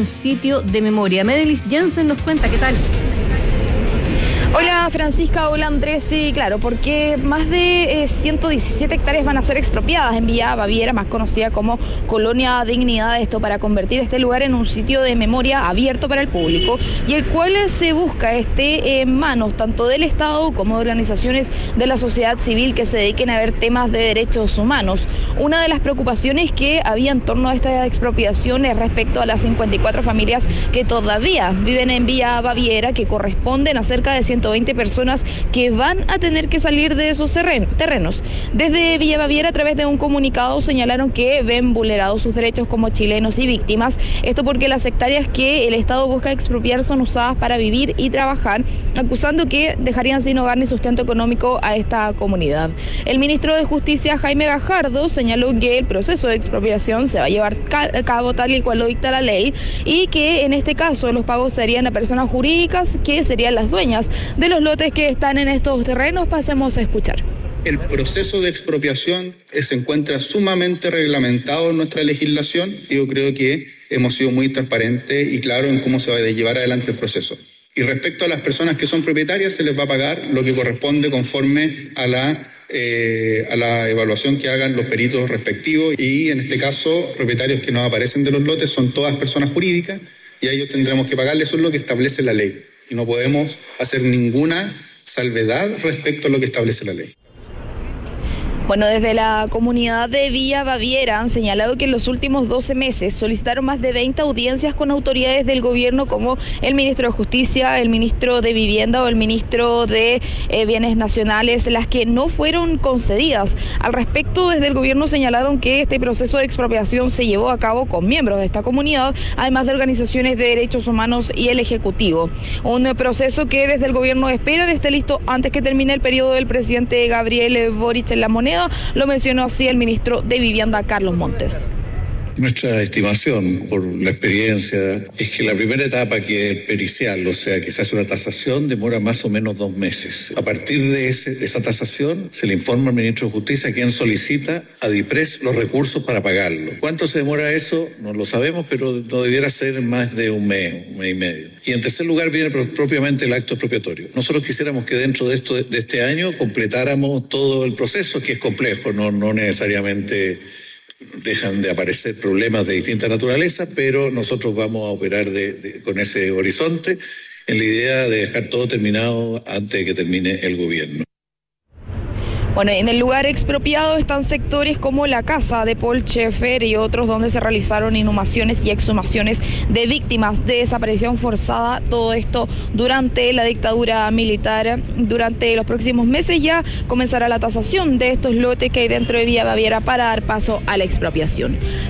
sitio de memoria. Medelis Jensen nos cuenta, ¿qué tal? Hola Francisca, hola Andrés, sí, claro, porque más de 117 hectáreas van a ser expropiadas en Villa Baviera, más conocida como Colonia Dignidad, esto para convertir este lugar en un sitio de memoria abierto para el público y el cual se busca esté en manos tanto del Estado como de organizaciones de la sociedad civil que se dediquen a ver temas de derechos humanos. Una de las preocupaciones que había en torno a esta expropiación es respecto a las 54 familias que todavía viven en Villa Baviera, que corresponden a cerca de 120 personas que van a tener que salir de esos terrenos. Desde Villa Baviera, a través de un comunicado, señalaron que ven vulnerados sus derechos como chilenos y víctimas. Esto porque las hectáreas que el Estado busca expropiar son usadas para vivir y trabajar, acusando que dejarían sin hogar ni sustento económico a esta comunidad. El ministro de Justicia, Jaime Gajardo, señaló que el proceso de expropiación se va a llevar a cabo tal y cual lo dicta la ley y que en este caso los pagos serían a personas jurídicas que serían las dueñas de los lotes que están en estos terrenos. Pasemos a escuchar. El proceso de expropiación se encuentra sumamente reglamentado en nuestra legislación. Yo creo que hemos sido muy transparentes y claros en cómo se va a llevar adelante el proceso. Y respecto a las personas que son propietarias, se les va a pagar lo que corresponde conforme a la evaluación que hagan los peritos respectivos. Y en este caso, propietarios que no aparecen de los lotes son todas personas jurídicas y a ellos tendremos que pagarles. Eso es lo que establece la ley. Y no podemos hacer ninguna salvedad respecto a lo que establece la ley. Bueno, desde la comunidad de Villa Baviera han señalado que en los últimos 12 meses solicitaron más de 20 audiencias con autoridades del gobierno como el ministro de Justicia, el ministro de Vivienda o el ministro de Bienes Nacionales, las que no fueron concedidas. Al respecto, desde el gobierno señalaron que este proceso de expropiación se llevó a cabo con miembros de esta comunidad, además de organizaciones de derechos humanos y el Ejecutivo. Un proceso que desde el gobierno espera esté listo antes que termine el periodo del presidente Gabriel Boric en La Moneda. Lo mencionó así el ministro de Vivienda, Carlos Montes. Nuestra estimación, por la experiencia, es que la primera etapa, que es pericial, o sea, que se hace una tasación, demora más o menos 2 meses. A partir de esa tasación, se le informa al ministro de Justicia, quien solicita a DIPRES los recursos para pagarlo. ¿Cuánto se demora eso? No lo sabemos, pero no debiera ser más de un mes y medio. Y en tercer lugar viene propiamente el acto expropiatorio. Nosotros quisiéramos que dentro de este año completáramos todo el proceso, que es complejo, no necesariamente dejan de aparecer problemas de distinta naturaleza, pero nosotros vamos a operar con ese horizonte en la idea de dejar todo terminado antes de que termine el gobierno. Bueno, en el lugar expropiado están sectores como la casa de Paul Schaeffer y otros donde se realizaron inhumaciones y exhumaciones de víctimas de desaparición forzada. Todo esto durante la dictadura militar. Durante los próximos meses ya comenzará la tasación de estos lotes que hay dentro de Villa Baviera para dar paso a la expropiación.